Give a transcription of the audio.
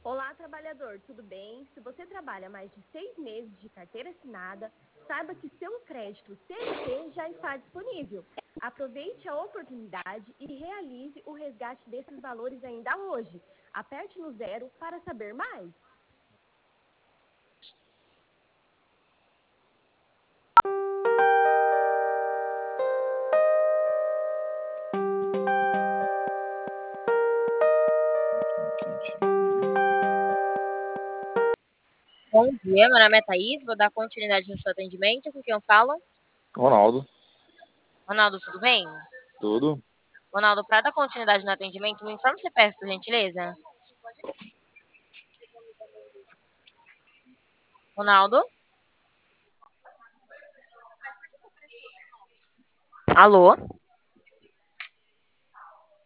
Olá, trabalhador, tudo bem? Se você trabalha mais de 6 meses de carteira assinada, saiba que seu crédito CLT já está disponível. Aproveite a oportunidade e realize o resgate desses valores ainda hoje. Aperte no 0 para saber mais. Bom dia, meu nome é Thaís, vou dar continuidade no seu atendimento. Com quem eu falo? Ronaldo, Ronaldo, tudo bem? tudo? Ronaldo, para dar continuidade no atendimento, me informe o CPF, por gentileza. Ronaldo? Alô?